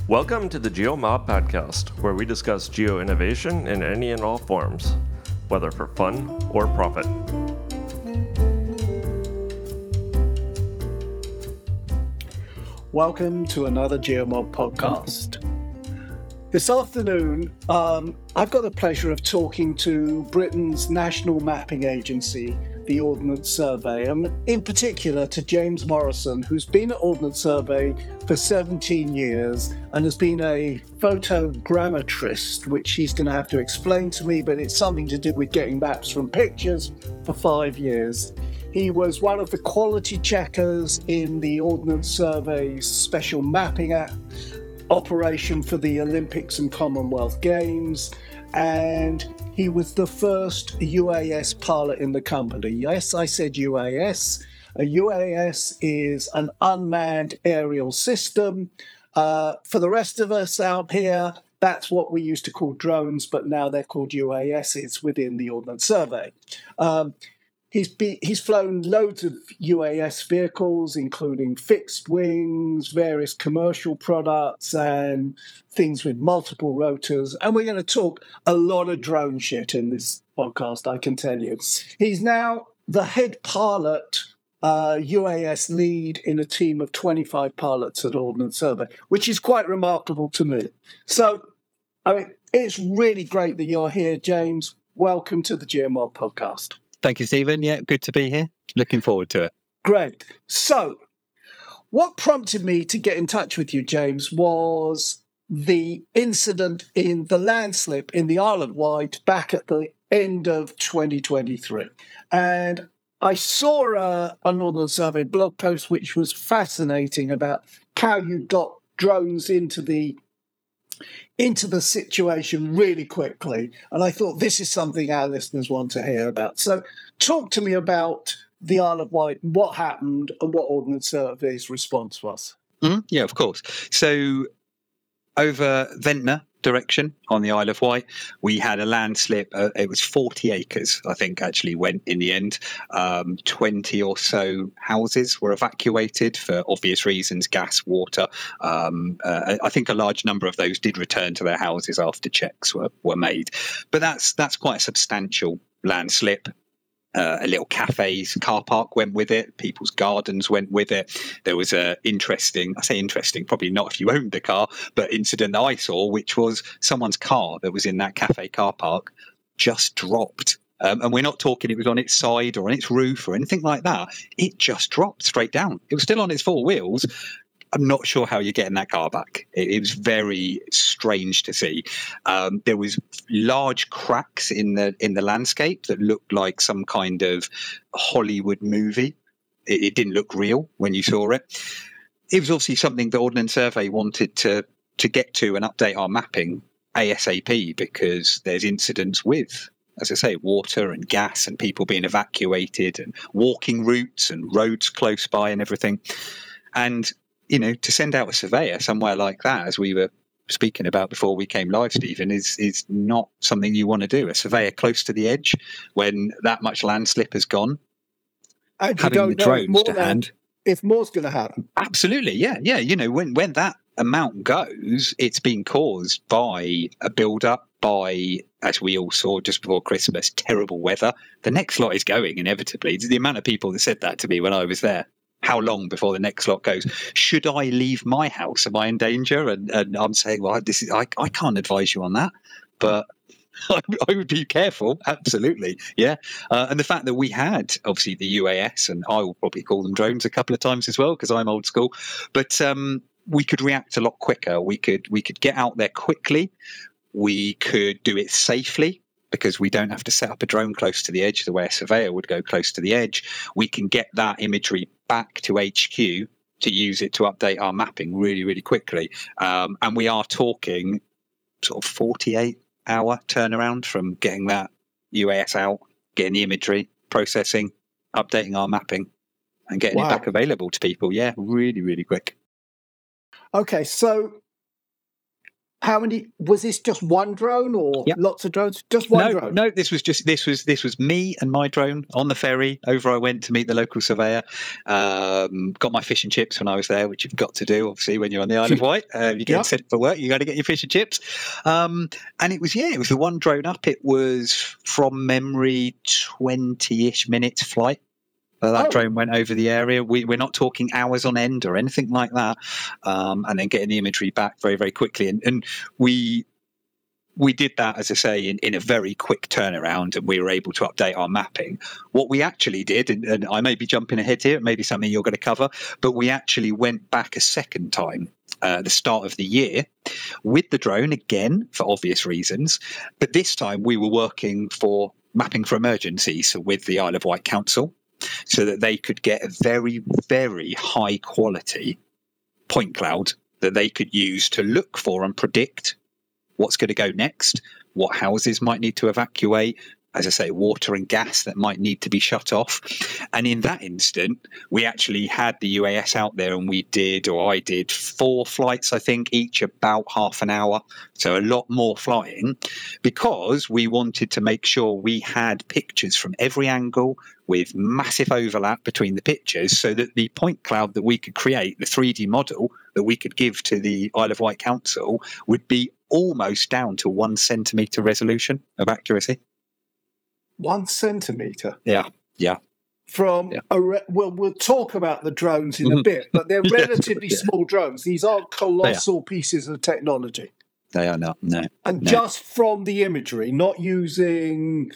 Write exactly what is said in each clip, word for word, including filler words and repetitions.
Welcome to the GeoMob podcast, where we discuss geo-innovation in any and all forms, whether for fun or profit. Welcome to another GeoMob podcast. This afternoon, um, I've got the pleasure of talking to Britain's national mapping agency, the Ordnance Survey, and in particular to James Morrison, who's been at Ordnance Survey for seventeen years and has been a photogrammetrist, which he's going to have to explain to me, but it's something to do with getting maps from pictures for five years. He was one of the quality checkers in the Ordnance Survey's special mapping app operation for the Olympics and Commonwealth Games, and he was the first U A S pilot in the company. Yes, I said U A S. A U A S is an unmanned aerial system. Uh, for the rest of us out here, that's what we used to call drones, but now they're called U A Ss within the Ordnance Survey. Um, He's be, he's flown loads of U A S vehicles, including fixed wings, various commercial products, and things with multiple rotors. And we're going to talk a lot of drone shit in this podcast, I can tell you. He's now the head pilot, uh, U A S lead in a team of twenty-five pilots at Ordnance Survey, which is quite remarkable to me. So, I mean, it's really great that you're here, James. Welcome to the GeoMob podcast. Thank you, Stephen. Yeah, good to be here. Looking forward to it. Great. So, what prompted me to get in touch with you, James, was the incident in the landslip in the Isle of Wight back at the end of twenty twenty-three. And I saw a, a Northern Survey blog post which was fascinating about how you got drones into the into the situation really quickly. And I thought this is something our listeners want to hear about. So talk to me about the Isle of Wight, what happened and what Ordnance Survey's response was. Mm-hmm. Yeah, of course. So over Ventnor direction on the Isle of Wight, we had a landslip. Uh, it was forty acres, I think, actually went in the end. Um, twenty or so houses were evacuated for obvious reasons, gas, water. Um, uh, I think a large number of those did return to their houses after checks were, were made. But that's that's quite a substantial landslip. Uh, a little cafe's car park went with it. People's gardens went with it. There was a interesting, I say interesting, probably not if you owned a car, but incident that I saw, which was someone's car that was in that cafe car park just dropped. Um, and we're not talking it was on its side or on its roof or anything like that. It just dropped straight down. It was still on its four wheels. I'm not sure how you're getting that car back. It, it was very strange to see. Um, there was large cracks in the in the landscape that looked like some kind of Hollywood movie. It, it didn't look real when you saw it. It was obviously something the Ordnance Survey wanted to to get to and update our mapping ASAP, because there's incidents with, as I say, water and gas and people being evacuated and walking routes and roads close by and everything. And you know, to send out a surveyor somewhere like that, as we were speaking about before we came live, Stephen, is is not something you want to do. A surveyor close to the edge when that much landslip has gone. And having the drones to hand. If more's going to happen. Absolutely, yeah. Yeah, you know, when, when that amount goes, it's been caused by a build-up, by, as we all saw just before Christmas, terrible weather. The next lot is going, inevitably. The amount of people that said that to me when I was there. How long before the next lot goes? Should I leave my house? Am I in danger? And, and I'm saying, well, this is I, I can't advise you on that, but I, I would be careful. Absolutely, yeah. Uh, and the fact that we had obviously the U A S, and I will probably call them drones a couple of times as well because I'm old school, but um, we could react a lot quicker. We could we could get out there quickly. We could do it safely, because we don't have to set up a drone close to the edge the way a surveyor would go close to the edge. We can get that imagery back to H Q to use it to update our mapping really, really quickly. Um, and we are talking sort of forty-eight hour turnaround from getting that U A S out, getting the imagery, processing, updating our mapping, and getting wow. it back available to people. Yeah, really, really quick. Okay, so how many, was this just one drone or Yep. lots of drones? Just one no, drone? no. This was just this was this was me and my drone on the ferry. Over I went to meet the local surveyor. Um, got my fish and chips when I was there, which you've got to do, obviously, when you're on the Isle of Wight. Uh, you get Yep. sent for work, you got to get your fish and chips. Um, and it was yeah, it was the one drone up. It was from memory twenty-ish minutes flight. Uh, that Oh. drone went over the area. We, we're not talking hours on end or anything like that. Um, and then getting the imagery back very, very quickly. And, and we we did that, as I say, in, in a very quick turnaround, and we were able to update our mapping. What we actually did, and, and I may be jumping ahead here, it may be something you're going to cover, but we actually went back a second time uh, at the start of the year with the drone, again, for obvious reasons. But this time we were working for mapping for emergencies, so with the Isle of Wight Council, so that they could get a very, very high quality point cloud that they could use to look for and predict what's going to go next, what houses might need to evacuate, as I say, water and gas that might need to be shut off. And in that instant, we actually had the U A S out there, and we did, or I did, four flights, I think, each about half an hour. So a lot more flying, because we wanted to make sure we had pictures from every angle with massive overlap between the pictures, so that the point cloud that we could create, the three D model that we could give to the Isle of Wight Council, would be almost down to one centimetre resolution of accuracy. One centimetre? Yeah, yeah. From Yeah. a re- well, we'll talk about the drones in a Mhm. bit, but they're Yes, relatively yeah. small drones. These aren't colossal pieces of technology. They are not, no. And No. just from the imagery, not using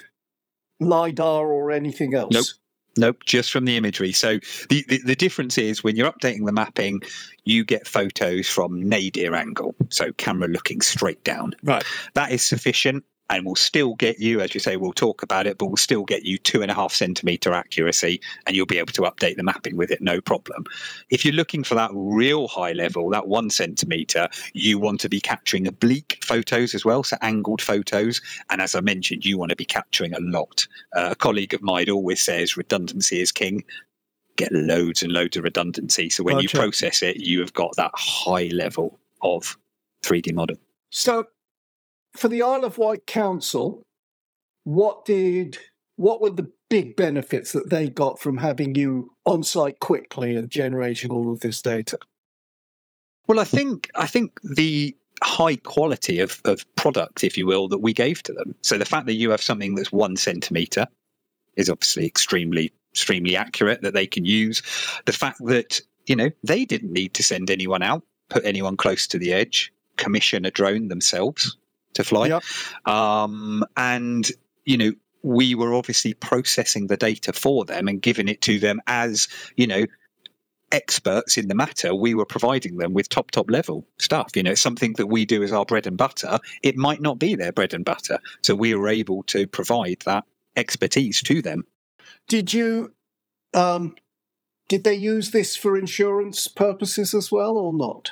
LiDAR or anything else. Nope. Nope, just from the imagery. So the, the, the difference is, when you're updating the mapping, you get photos from nadir angle, so camera looking straight down. Right. That is sufficient, and will still get you, as you say, we'll talk about it, but will still get you two and a half centimetre accuracy, and you'll be able to update the mapping with it, no problem. If you're looking for that real high level, that one centimetre, you want to be capturing oblique photos as well, so angled photos. And as I mentioned, you want to be capturing a lot. Uh, a colleague of mine always says redundancy is king. Get loads and loads of redundancy. So when you Gotcha. process it, you have got that high level of three D model. So, for the Isle of Wight Council, what did what were the big benefits that they got from having you on site quickly and generating all of this data? Well, I think I think the high quality of, of product, if you will, that we gave to them. So the fact that you have something that's one centimetre is obviously extremely, extremely accurate, that they can use. The fact that, you know, they didn't need to send anyone out, put anyone close to the edge, commission a drone themselves to fly. Yep. Um, and, you know, we were obviously processing the data for them and giving it to them as, you know, experts in the matter. We were providing them with top, top level stuff. You know, it's something that we do as our bread and butter. It might not be their bread and butter. So we were able to provide that expertise to them. Did you um, did they use this for insurance purposes as well, or not?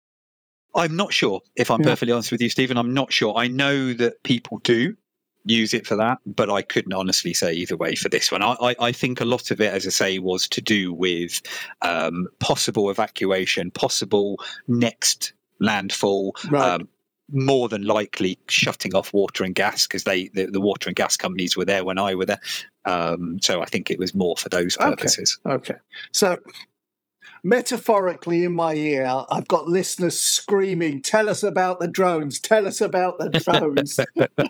I'm not sure, if I'm Yeah. perfectly honest with you, Stephen. I'm not sure. I know that people do use it for that, but I couldn't honestly say either way for this one. I, I, I think a lot of it, as I say, was to do with um, possible evacuation, possible next landfall, Right. um, more than likely shutting off water and gas, because they the, the water and gas companies were there when I were there. Um, so I think it was more for those Okay. purposes. Okay. So, metaphorically, in my ear, I've got listeners screaming, "Tell us about the drones! Tell us about the drones!"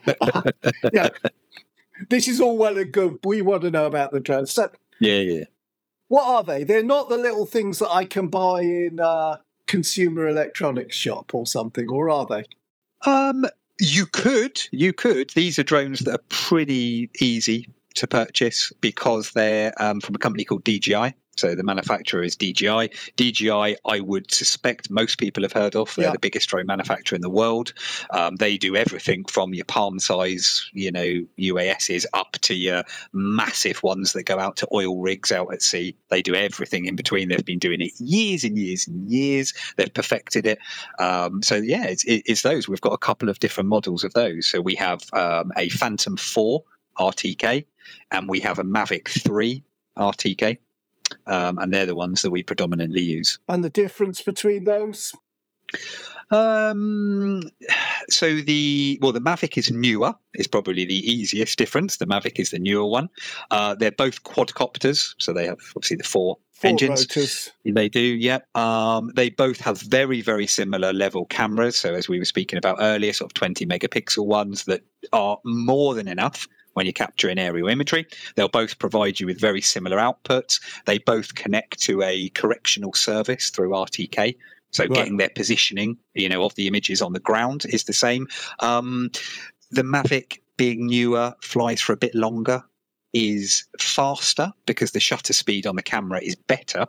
Yeah, this is all well and good. We want to know about the drones. So, Yeah, yeah. what are they? They're not the little things that I can buy in a consumer electronics shop or something, or are they? Um, you could, you could. These are drones that are pretty easy to purchase because they're um, from a company called D J I. So the manufacturer is D J I. D J I, I would suspect most people have heard of. They're Yeah. the biggest drone manufacturer in the world. Um, they do everything from your palm size, you know, U A Ss up to your massive ones that go out to oil rigs out at sea. They do everything in between. They've been doing it years and years and years. They've perfected it. Um, so yeah, it's, it's those. We've got a couple of different models of those. So we have um, a Phantom four R T K and we have a Mavic three R T K. Um, and they're the ones that we predominantly use. And the difference between those? Um, so the well, the Mavic is newer. Is probably the easiest difference. The Mavic is the newer one. Uh, they're both quadcopters, so they have obviously the four, Four engines. rotors. They do, yeah. Um, they both have very, very similar level cameras. So as we were speaking about earlier, sort of twenty megapixel ones that are more than enough when you're capturing aerial imagery. They'll both provide you with very similar outputs. They both connect to a correctional service through R T K. So Right. getting their positioning, you know, of the images on the ground is the same. Um, the Mavic, being newer, flies for a bit longer, is faster because the shutter speed on the camera is better.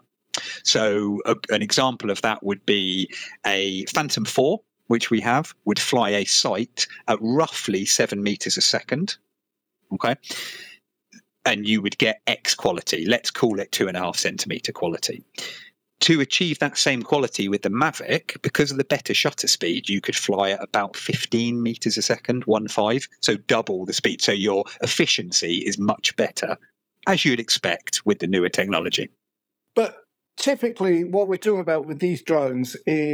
So a, an example of that would be a Phantom four, which we have, would fly a sight at roughly seven meters a second. Okay. And you would get X quality. Let's call it two and a half centimeter quality. To achieve that same quality with the Mavic, because of the better shutter speed, you could fly at about fifteen meters a second, one five, so double the speed. So your efficiency is much better, as you'd expect with the newer technology. But typically, what we're talking about with these drones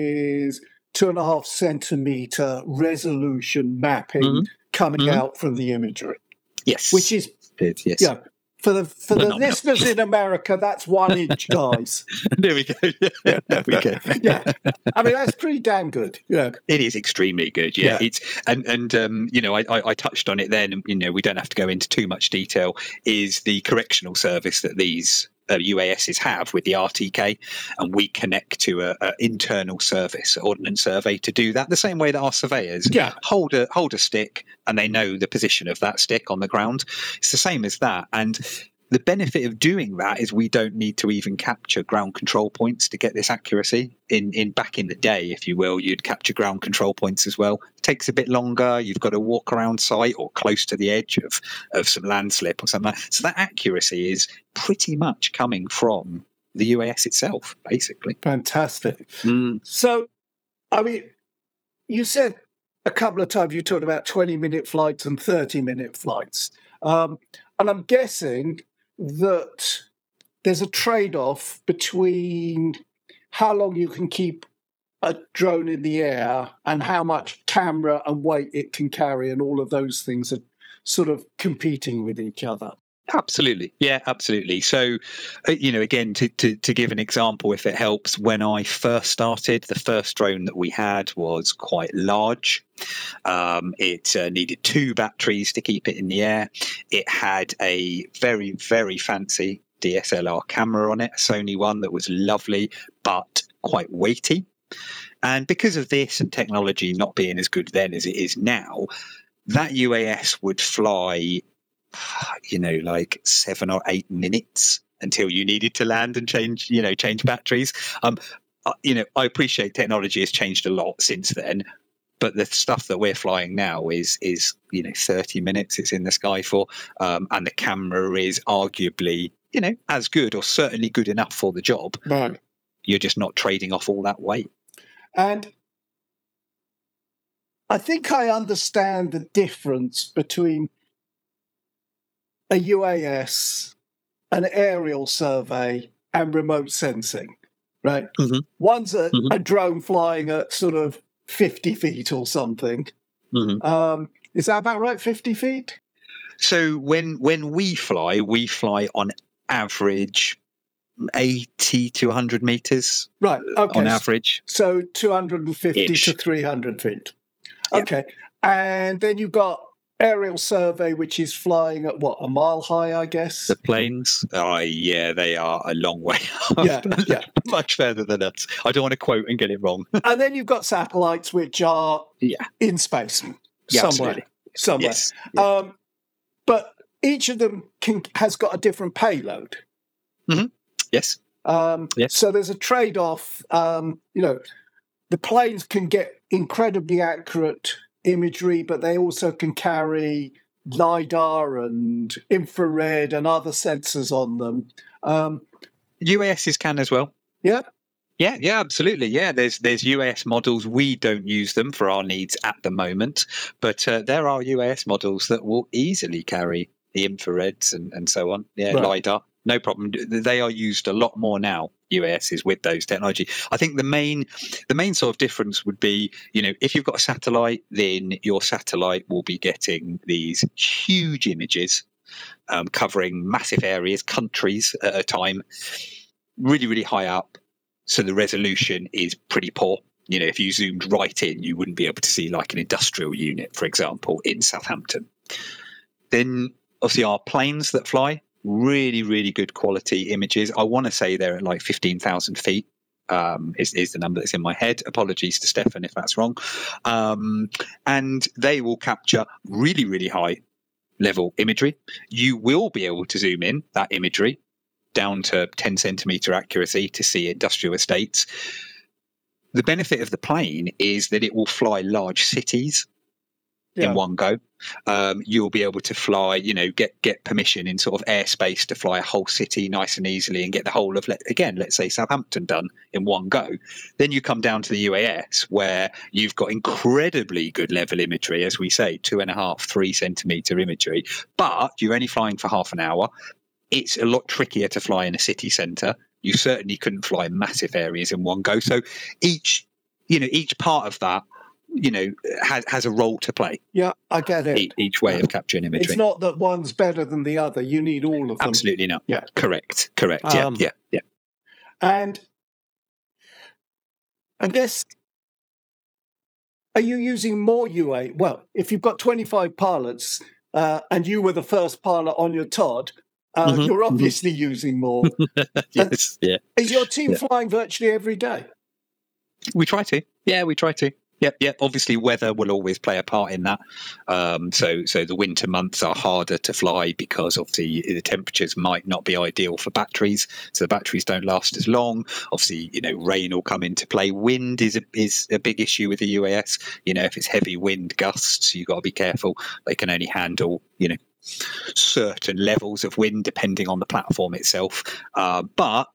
is two and a half centimeter resolution mapping mm-hmm. coming mm-hmm. out from the imagery. Yes. Which is, it, yes. yeah. For the for the Phenomenal. listeners in America, that's one inch, guys. There we go. Yeah, there we go. Yeah, I mean that's pretty damn good. Yeah, it is extremely good. Yeah, Yeah. it's and and um, you know I, I I touched on it then. And, you know we don't have to go into too much detail. Is the correctional service that these uh, U A Ss have with the R T K, and we connect to a, a internal service, Ordnance Survey, to do that. The same way that our surveyors Yeah. hold a hold a stick and they know the position of that stick on the ground. It's the same as that. And the benefit of doing that is we don't need to even capture ground control points to get this accuracy. In in back in the day, if you will, you'd capture ground control points as well. It takes a bit longer. You've got to walk around site or close to the edge of, of some landslip or something. So that accuracy is pretty much coming from the U A S itself, basically. fantastic. Mm. So, I mean, you said a couple of times you talked about twenty minute flights and thirty minute flights, um, and I'm guessing that there's a trade-off between how long you can keep a drone in the air and how much camera and weight it can carry, and all of those things are sort of competing with each other. Absolutely. Yeah, absolutely. So, uh, you know, again, to, to, to give an example, if it helps, when I first started, the first drone that we had was quite large. Um, it uh, needed two batteries to keep it in the air. It had a very, very fancy D S L R camera on it, a Sony one that was lovely, but quite weighty. And because of this and technology not being as good then as it is now, that U A S would fly, you know, like seven or eight minutes until you needed to land and change, you know, change batteries. Um, uh, you know, I appreciate technology has changed a lot since then, but the stuff that we're flying now is, is you know, thirty minutes it's in the sky for, um, and the camera is arguably, you know, as good or certainly good enough for the job. Right. You're just not trading off all that weight. And I think I understand the difference between a U A S, an aerial survey, and remote sensing, right? Mm-hmm. One's a, Mm-hmm. a drone flying at sort of fifty feet or something. Mm-hmm. Um, is that about right, fifty feet? So when when we fly, we fly on average eighty to one hundred meters. Right, okay. On average. So two hundred fifty Ish. to three hundred feet. Yeah. Okay. And then you've got aerial survey, which is flying at what, a mile high, I guess? The planes, oh yeah, they are a long way up. Yeah, yeah. Much further than us. I don't want to quote and get it wrong. And then you've got satellites, which are Yeah. in space Yeah, somewhere. absolutely. Somewhere. Yes. Yeah. Um, but each of them can, has got a different payload. Yes. Um, Yes. So there's a trade-off. Um, you know, the planes can get incredibly accurate imagery, but they also can carry LiDAR and infrared and other sensors on them. Um, U A Ss can as well. yeah. Yeah, yeah, absolutely. Yeah, there's there's U A S models. We don't use them for our needs at the moment, but uh, there are U A S models that will easily carry the infrareds and, and so on. Yeah, Right. LiDAR. no problem. They are used a lot more now, U A Ss, with those technology. I think the main the main sort of difference would be, you know, if you've got a satellite, then your satellite will be getting these huge images um, covering massive areas, countries at a time, really, really high up. So the resolution is pretty poor. You know, if you zoomed right in, you wouldn't be able to see like an industrial unit, for example, in Southampton. Then obviously our planes that fly, really, really good quality images. I want to say they're at like fifteen thousand feet. Um, is, is the number that's in my head. Apologies to Stefan if that's wrong. Um, and they will capture really, really high level imagery. You will be able to zoom in that imagery down to ten centimeter accuracy to see industrial estates. The benefit of the plane is that it will fly large cities yeah. in one go. Um, you'll be able to fly, you know, get get permission in sort of airspace to fly a whole city nice and easily and get the whole of, again, let's say Southampton done in one go. Then you come down to the U A S where you've got incredibly good level imagery, as we say, two and a half, three centimeter imagery, but you're only flying for half an hour. It's a lot trickier to fly in a city centre. You certainly couldn't fly massive areas in one go. So each, you know, each part of that, you know, has has a role to play. Yeah, I get it. Each, each way of capturing imagery. It's not that one's better than the other. You need all of them. Absolutely not. Yeah, correct. Correct. Yeah, um, yeah, yeah. And I guess, are you using more U A? Well, if you've got twenty-five pilots uh, and you were the first pilot on your Todd, Uh, mm-hmm. You're obviously mm-hmm. using more. yes, yeah. Is your team yeah. flying virtually every day? We try to. Yeah, we try to. Yep, yep. Obviously, weather will always play a part in that. Um, so, so the winter months are harder to fly because of the the temperatures might not be ideal for batteries. So the batteries don't last as long. Obviously, you know, rain will come into play. Wind is a, is a big issue with the U A S. You know, if it's heavy wind gusts, you've got to be careful. They can only handle, you know, certain levels of wind depending on the platform itself. Uh, but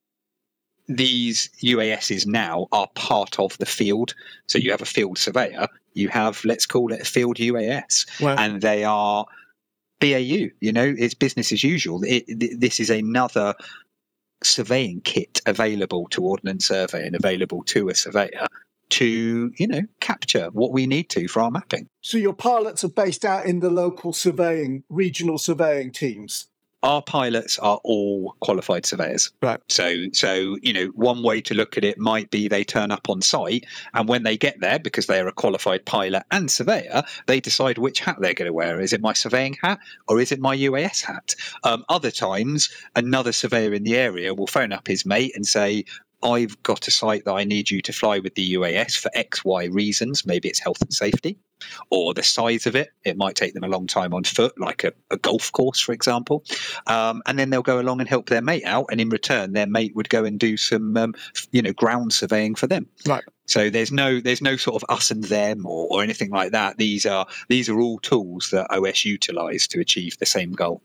these U A Ss now are part of the field. So you have a field surveyor, you have, let's call it a field U A S, wow. and they are B A U, you know, it's business as usual. It, it, this is another surveying kit available to Ordnance Survey and available to a surveyor to, you know, capture what we need to for our mapping. So your pilots are based out in the local surveying, regional surveying teams? Our pilots are all qualified surveyors. Right. So, so you know, one way to look at it might be they turn up on site, and when they get there, because they're a qualified pilot and surveyor, they decide which hat they're going to wear. Is it my surveying hat or is it my U A S hat? Um, other times, another surveyor in the area will phone up his mate and say, I've got a site that I need you to fly with the U A S for X, Y reasons. Maybe it's health and safety or the size of it. It might take them a long time on foot, like a, a golf course, for example. Um, and then they'll go along and help their mate out. And in return, their mate would go and do some, um, you know, ground surveying for them. Right. So there's no there's no sort of us and them or, or anything like that. These are these are all tools that O S utilise to achieve the same goal.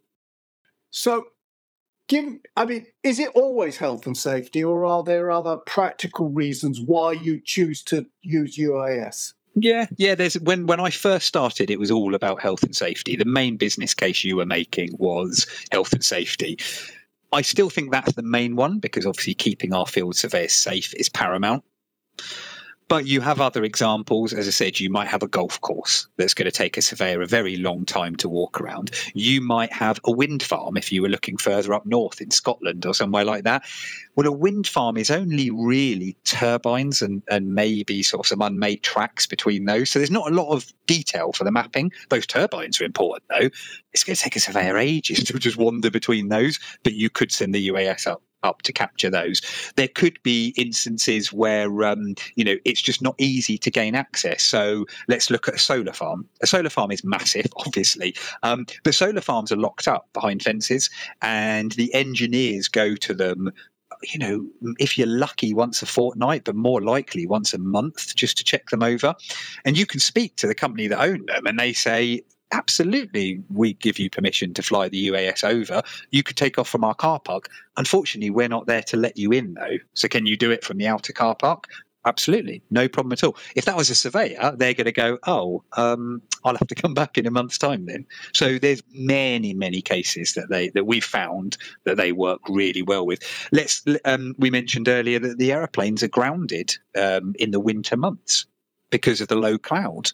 So, Give, I mean, is it always health and safety, or are there other practical reasons why you choose to use U A S? Yeah, yeah. There's when when I first started, it was all about health and safety. The main business case you were making was health and safety. I still think that's the main one because obviously keeping our field surveyors safe is paramount. But you have other examples. As I said, you might have a golf course that's going to take a surveyor a very long time to walk around. You might have a wind farm if you were looking further up north in Scotland or somewhere like that. Well, a wind farm is only really turbines and, and maybe sort of some unmade tracks between those. So there's not a lot of detail for the mapping. Those turbines are important, though. It's going to take a surveyor ages to just wander between those, but you could send the U A S up. up to capture those. There could be instances where, um, you know, it's just not easy to gain access. So let's look at a solar farm. A solar farm is massive, obviously, um, but solar farms are locked up behind fences and the engineers go to them, you know, if you're lucky once a fortnight, but more likely once a month just to check them over. And you can speak to the company that own them and they say, absolutely, we give you permission to fly the U A S over. You could take off from our car park. Unfortunately, we're not there to let you in, though. So can you do it from the outer car park? Absolutely. No problem at all. If that was a surveyor, they're going to go, oh, um, I'll have to come back in a month's time then. So there's many, many cases that they that we've found that they work really well with. Let's um, we mentioned earlier that the aeroplanes are grounded um, in the winter months because of the low cloud.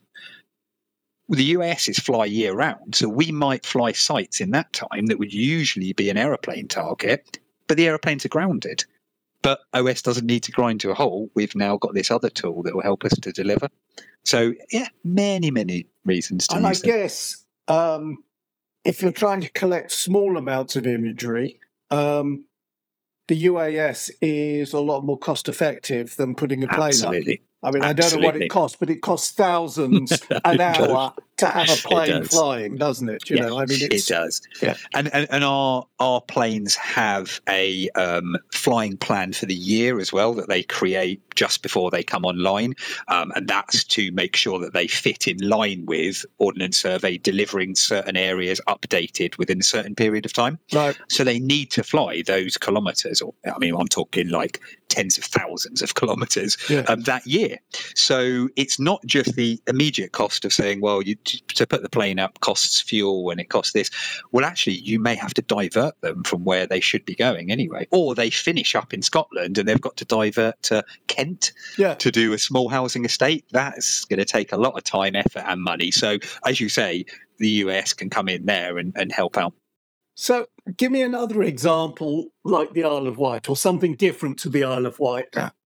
The U A Ss fly year round, so we might fly sites in that time that would usually be an aeroplane target, but the aeroplanes are grounded. But O S doesn't need to grind to a halt. We've now got this other tool that will help us to deliver. So, yeah, many, many reasons to and use I them. guess um, if you're trying to collect small amounts of imagery, um, the U A S is a lot more cost effective than putting a plane Absolutely. up. I mean, Absolutely. I don't know what it costs, but it costs thousands an hour to have a plane flying, doesn't it? You yeah, know, I mean, it's, it does. Yeah. And, and and our our planes have a um, flying plan for the year as well that they create just before they come online, um, and that's to make sure that they fit in line with Ordnance Survey delivering certain areas updated within a certain period of time. Right. So they need to fly those kilometres, or I mean, I'm talking like tens of thousands of kilometres Yeah. um, that year. So it's not just the immediate cost of saying, well, you, to put the plane up costs fuel and it costs this. Well, actually, you may have to divert them from where they should be going anyway. Or they finish up in Scotland and they've got to divert to Kent Yeah. to do a small housing estate. That's going to take a lot of time, effort and money. So, as you say, the U S can come in there and, and help out. So give me another example like the Isle of Wight or something different to the Isle of Wight.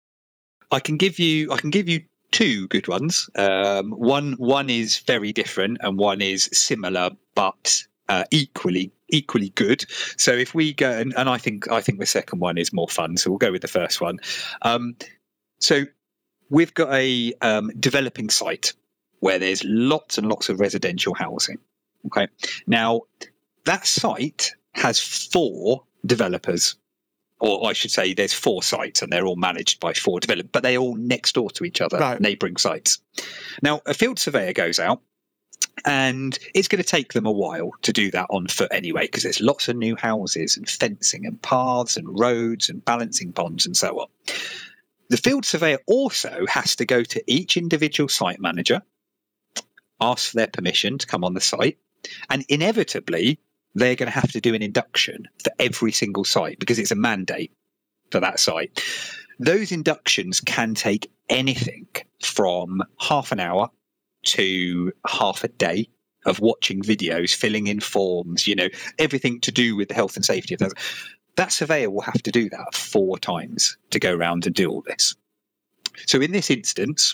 I can give you I can give you two good ones. Um, one one is very different and one is similar but uh, equally equally good. So if we go and, and I think I think the second one is more fun. So we'll go with the first one. Um, so we've got a um, developing site where there's lots and lots of residential housing. Okay, now that site has four developers. Or I should say there's four sites and they're all managed by four developers, but they're all next door to each other, right. Neighbouring sites. Now, a field surveyor goes out and it's going to take them a while to do that on foot anyway, because there's lots of new houses and fencing and paths and roads and balancing ponds and so on. The field surveyor also has to go to each individual site manager, ask for their permission to come on the site, and inevitably they're going to have to do an induction for every single site because it's a mandate for that site. Those inductions can take anything from half an hour to half a day of watching videos, filling in forms, you know, everything to do with the health and safety of those. That surveyor will have to do that four times to go around and do all this. So in this instance,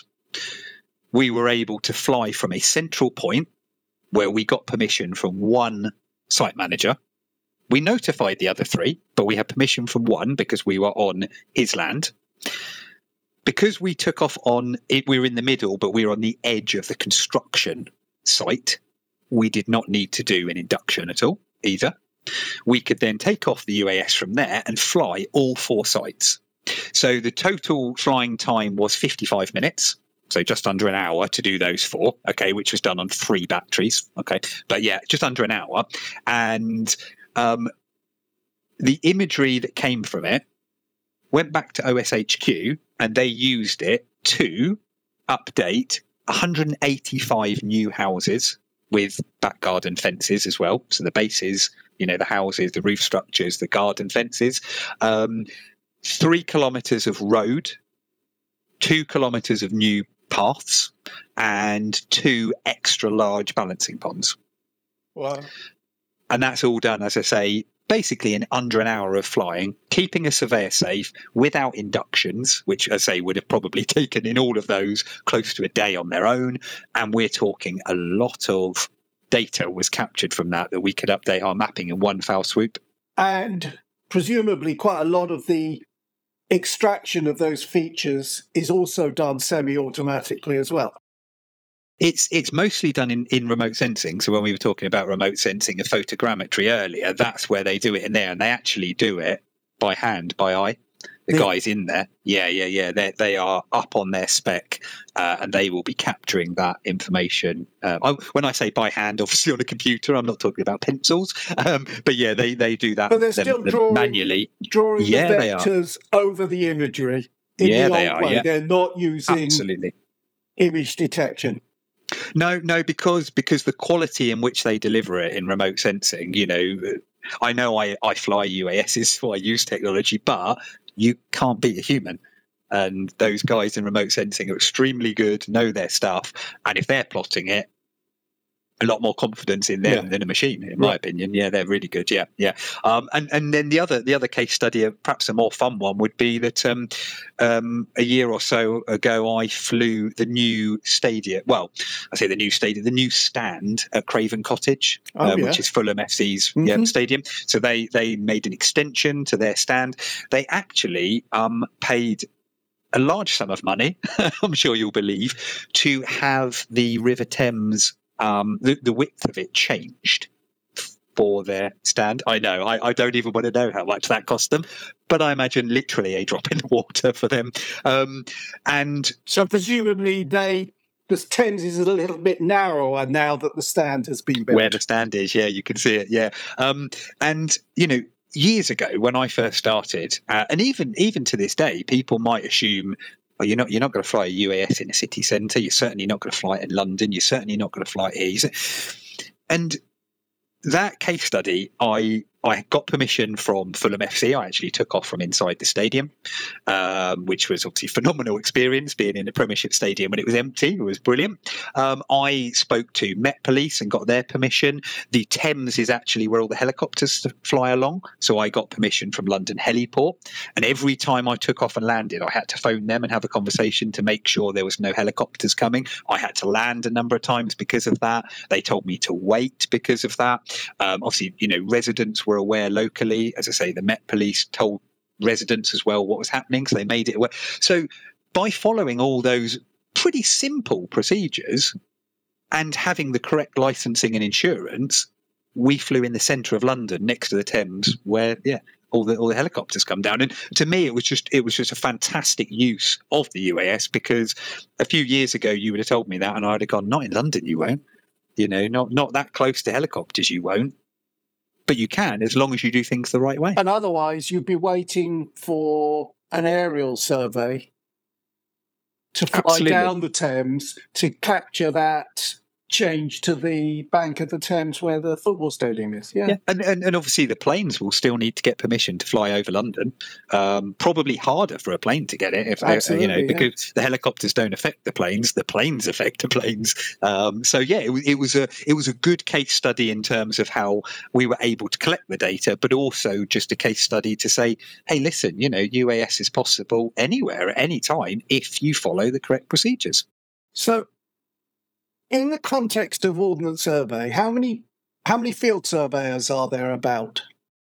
we were able to fly from a central point where we got permission from one site manager. We notified the other three, but we had permission from one because we were on his land. Because we took off on it, we were in the middle, but we were on the edge of the construction site. We did not need to do an induction at all either. We could then take off the U A S from there and fly all four sites. So the total flying time was fifty-five minutes. So just under an hour to do those four, okay, which was done on three batteries, okay. But yeah, just under an hour. And um, the imagery that came from it went back to O S H Q and they used it to update one hundred eighty-five new houses with back garden fences as well. So the bases, you know, the houses, the roof structures, the garden fences, um, three kilometres of road, two kilometres of new paths and two extra large balancing ponds. Wow. And that's all done, as I say, basically in under an hour of flying, keeping a surveyor safe without inductions, which, as I say, would have probably taken in all of those close to a day on their own. And we're talking a lot of data was captured from that that we could update our mapping in one foul swoop. And presumably quite a lot of the extraction of those features is also done semi-automatically as well. It's it's mostly done in, in remote sensing. So when we were talking about remote sensing and photogrammetry earlier, that's where they do it in there. And they actually do it by hand, by eye. The Yeah. guys in there. Yeah, yeah, yeah. They they are up on their spec uh, and they will be capturing that information. Um, I, when I say by hand, obviously on a computer, I'm not talking about pencils. Um, but yeah, they, they do that But they're them- still them drawing, manually. drawing Yeah, the they are. vectors over the imagery. in Yeah, the they old are, way. yeah. They're not using Absolutely. image detection. No, no, because because the quality in which they deliver it in remote sensing, you know, I know I, I fly U A Ss, so I use technology, but you can't beat a human. And those guys in remote sensing are extremely good, know their stuff, and if they're plotting it, a lot more confidence in them Yeah. than a machine, in my Right. opinion. Yeah, they're really good. Yeah, yeah. Um, and and then the other the other case study, uh, perhaps a more fun one, would be that um, um, a year or so ago, I flew the new stadium. Well, I say the new stadium, the new stand at Craven Cottage, Oh, um, yeah. which is Fulham F C's Mhm. yeah, stadium. So they they made an extension to their stand. They actually um, paid a large sum of money, I'm sure you'll believe, to have the River Thames, um, the, the width of it changed for their stand. I know, I, I don't even want to know how much that cost them, but I imagine literally a drop in the water for them. Um, and So presumably they, the Thames is a little bit narrower now that the stand has been built. where the stand is, yeah, you can see it, yeah. Um, and, you know, years ago when I first started, uh, and even even to this day, people might assume, well, you're not you're not going to fly a U A S in a city centre. You're certainly not going to fly it in London. You're certainly not going to fly it here. And that case study, I I got permission from Fulham F C. I actually took off from inside the stadium, um, which was obviously a phenomenal experience being in a Premiership stadium when it was empty. It was brilliant. Um, I spoke to Met Police and got their permission. The Thames is actually where all the helicopters fly along, so I got permission from London Heliport. And every time I took off and landed, I had to phone them and have a conversation to make sure there was no helicopters coming. I had to land a number of times because of that. They told me to wait because of that. Um, obviously, you know, residents were aware locally. As I say, the Met Police told residents as well what was happening, so they made it aware. So by following all those pretty simple procedures and having the correct licensing and insurance, we flew in the centre of London next to the Thames, where yeah, all the all the helicopters come down. And to me, it was just it was just a fantastic use of the U A S, because a few years ago you would have told me that, and I'd have gone, not in London, you won't. You know, not not that close to helicopters, you won't. But you can, as long as you do things the right way. And otherwise, you'd be waiting for an aerial survey to fly Absolutely. down the Thames to capture that change to the bank of the Thames where the football stadium is. Yeah. Yeah, and, and and obviously the planes will still need to get permission to fly over London. Um, probably harder for a plane to get it, if Absolutely, you know, yeah. because the helicopters don't affect the planes, the planes affect the planes. Um, so yeah, it, was- it was a it was a good case study in terms of how we were able to collect the data, but also just a case study to say, hey, listen, you know, U A S is possible anywhere at any time if you follow the correct procedures. So, in the context of Ordnance Survey, how many how many field surveyors are there about?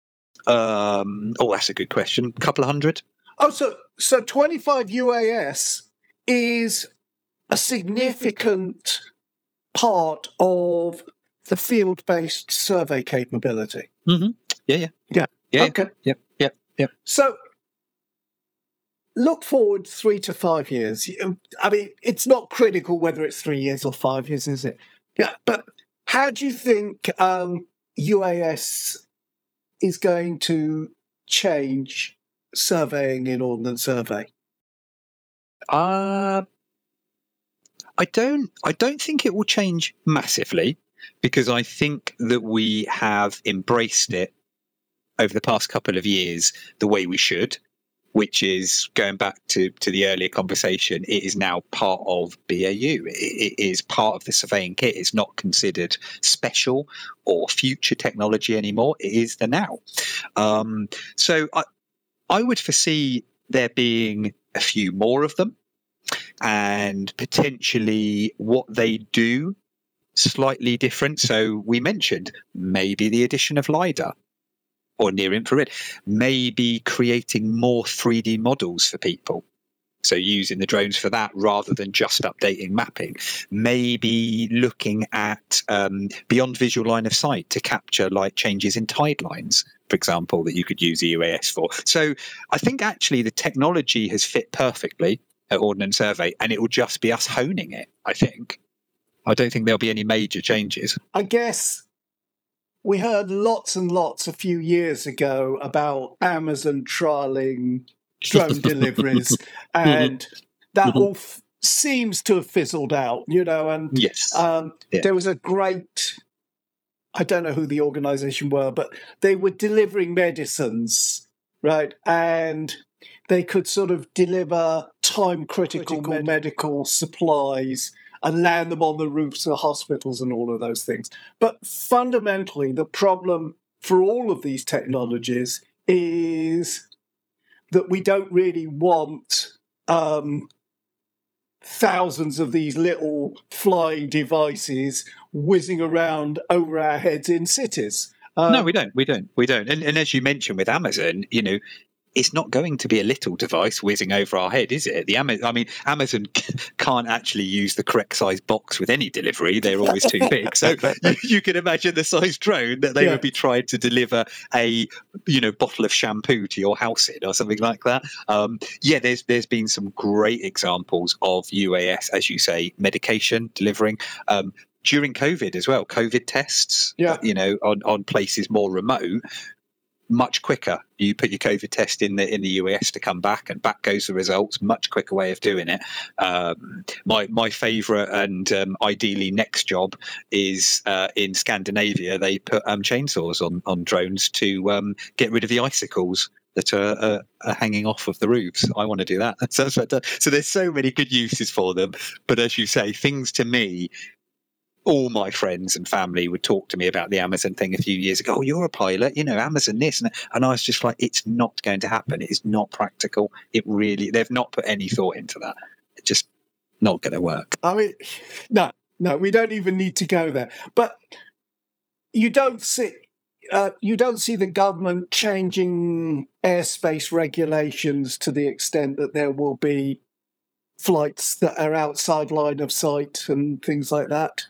Um, oh, that's a good question. A couple of hundred. Oh, so so twenty-five U A S is a significant part of the field-based survey capability. Mm-hmm. Yeah, yeah, Yeah. yeah. Okay. Yep, yep, yep. So, look forward three to five years. You- I mean, it's not critical whether it's three years or five years, is it? Yeah. But how do you think um, U A S is going to change surveying in Ordnance Survey? Uh, I don't. I don't think it will change massively, because I think that we have embraced it over the past couple of years the way we should, which is going back to, to the earlier conversation. It is now part of B A U. It, it is part of the surveying kit. It's not considered special or future technology anymore. It is the now. Um, so I, I would foresee there being a few more of them, and potentially what they do slightly different. So we mentioned maybe the addition of LiDAR or near infrared, maybe creating more three D models for people. So using the drones for that rather than just updating mapping. Maybe looking at um, beyond visual line of sight to capture like changes in tide lines, for example, that you could use the U A S for. So I think actually the technology has fit perfectly at Ordnance Survey, and it will just be us honing it, I think. I don't think there'll be any major changes. I guess we heard lots and lots a few years ago about Amazon trialing drone deliveries, and that all f- seems to have fizzled out, you know. And Yes. um, Yeah. there was a great, I don't know who the organisation were, but they were delivering medicines, right? And they could sort of deliver time-critical medical, medical supplies and land them on the roofs of hospitals and all of those things. But fundamentally, the problem for all of these technologies is that we don't really want um, thousands of these little flying devices whizzing around over our heads in cities. Um, no, we don't. We don't. We don't. And, and as you mentioned with Amazon, you know, it's not going to be a little device whizzing over our head, is it? The Amazon, I mean, Amazon can't actually use the correct size box with any delivery; they're always too big. So you, you can imagine the size drone that they yeah. would be trying to deliver a, you know, bottle of shampoo to your house in, or something like that. Um, yeah, there's there's been some great examples of U A S, as you say, medication delivering. Um, during COVID as well, COVID tests, yeah. you know, on, on places more remote. Much quicker. You put your COVID test in the in the U A S to come back, and back goes the results. Much quicker way of doing it. Um, my my favourite and um, ideally next job is uh, in Scandinavia. They put um, chainsaws on on drones to um, get rid of the icicles that are, are, are hanging off of the roofs. I want to do that. So, so there's so many good uses for them. But as you say, things to me. All my friends and family would talk to me about the Amazon thing a few years ago. Oh, you're a pilot, you know, Amazon this. And, and I was just like, it's not going to happen. It's not practical. It really, they've not put any thought into that. It's just not going to work. I mean, no, no, we don't even need to go there. But you don't see, uh, you don't see the government changing airspace regulations to the extent that there will be flights that are outside line of sight and things like that.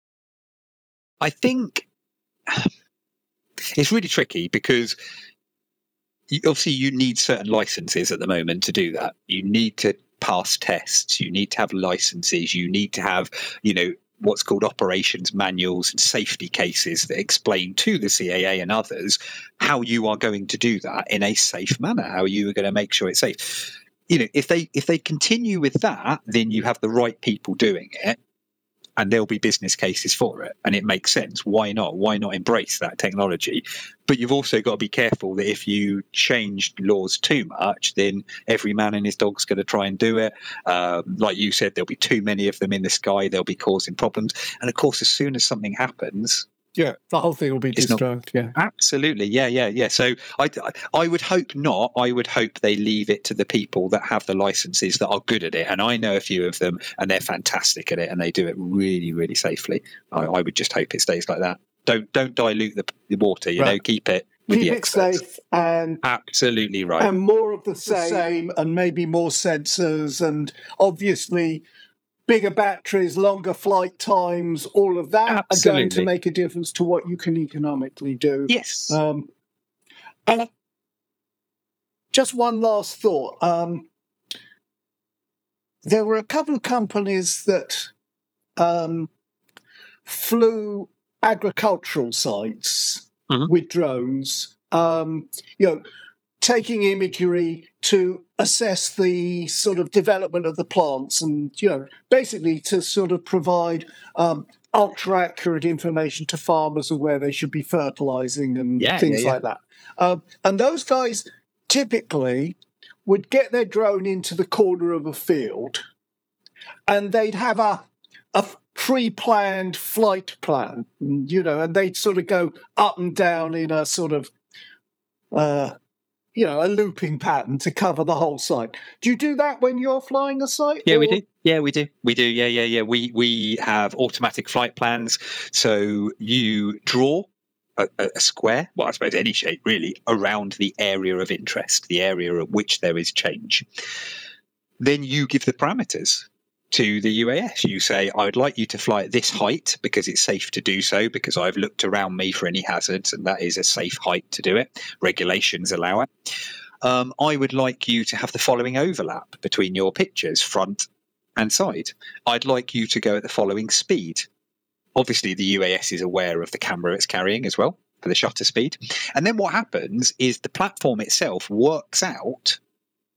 I think it's really tricky because obviously you need certain licenses at the moment to do that. You need to pass tests. You need to have licenses. You need to have, you know, what's called operations manuals and safety cases that explain to the C A A and others how you are going to do that in a safe manner, how you are going to make sure it's safe. You know, if they if they continue with that, then you have the right people doing it. And there'll be business cases for it. And it makes sense. Why not? Why not embrace that technology? But you've also got to be careful that if you change laws too much, then every man and his dog's going to try and do it. Um, like you said, there'll be too many of them in the sky. They'll be causing problems. And of course, as soon as something happens, yeah, the whole thing will be destroyed. Yeah, absolutely. Yeah, yeah, yeah. So I, I would hope not. I would hope they leave it to the people that have the licenses that are good at it. And I know a few of them, and they're fantastic at it, and they do it really, really safely. I, I would just hope it stays like that. Don't don't dilute the, the water. You right. know, keep it. With keep the it experts. safe and absolutely right. And more of the same, the same, and maybe more sensors, and obviously. Bigger batteries, longer flight times, all of that Absolutely. Are going to make a difference to what you can economically do. Yes. Um, and just one last thought. Um, there were a couple of companies that um, flew agricultural sites mm-hmm. with drones, um, you know, taking imagery to assess the sort of development of the plants and, you know, basically to sort of provide um, ultra-accurate information to farmers of where they should be fertilizing and yeah, things yeah, yeah. like that. Um, and those guys typically would get their drone into the corner of a field and they'd have a, a pre-planned flight plan, you know, and they'd sort of go up and down in a sort of... Uh, you know, a looping pattern to cover the whole site. Do you do that when you're flying a site? Yeah, or? we do. Yeah, we do. We do. Yeah, yeah, yeah. We we have automatic flight plans. So you draw a, a square, well, I suppose any shape really, around the area of interest, the area at which there is change. Then you give the parameters to the U A S. You say, I would like you to fly at this height because it's safe to do so, because I've looked around me for any hazards and that is a safe height to do it. Regulations allow it. Um, I would like you to have the following overlap between your pictures, front and side. I'd like you to go at the following speed. Obviously, the U A S is aware of the camera it's carrying as well for the shutter speed. And then what happens is the platform itself works out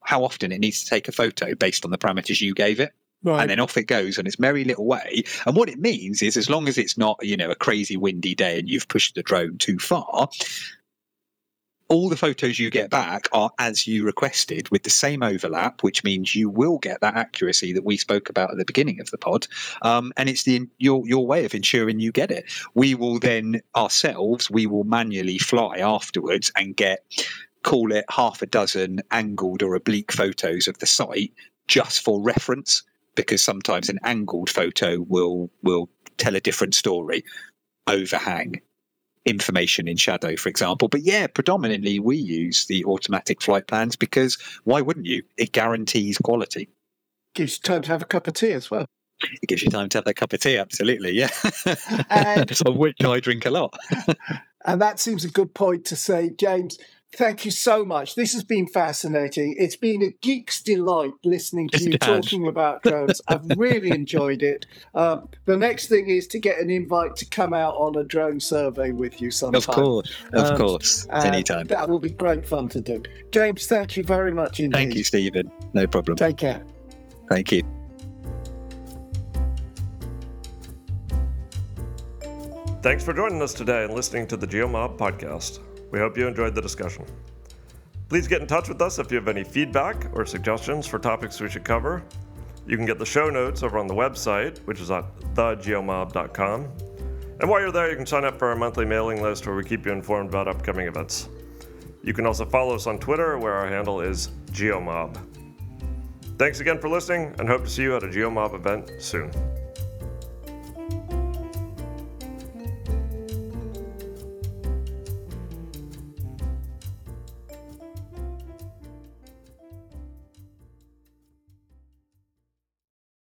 how often it needs to take a photo based on the parameters you gave it. Right. And then off it goes on its merry little way. And what it means is, as long as it's not, you know, a crazy windy day and you've pushed the drone too far, all the photos you get back are as you requested with the same overlap, which means you will get that accuracy that we spoke about at the beginning of the pod. Um, and it's the your your way of ensuring you get it. We will then ourselves, we will manually fly afterwards and get, call it half a dozen angled or oblique photos of the site just for reference, because sometimes an angled photo will will tell a different story. Overhang, information in shadow, for example. But yeah, predominantly we use the automatic flight plans because why wouldn't you? It guarantees quality. Gives you time to have a cup of tea as well. It gives you time to have that cup of tea, absolutely, yeah. And, of which I drink a lot. And that seems a good point to say, James. Thank you so much. This has been fascinating. It's been a geek's delight listening to you talking about drones. I've really enjoyed it. Um, the next thing is to get an invite to come out on a drone survey with you sometime. Of course, of um, course, anytime. That will be great fun to do. James, thank you very much indeed. Thank you, Stephen. No problem. Take care. Thank you. Thanks for joining us today and listening to the GeoMob podcast. We hope you enjoyed the discussion. Please get in touch with us if you have any feedback or suggestions for topics we should cover. You can get the show notes over on the website, which is at the geomob dot com. And while you're there, you can sign up for our monthly mailing list where we keep you informed about upcoming events. You can also follow us on Twitter, where our handle is GeoMob. Thanks again for listening, and hope to see you at a GeoMob event soon.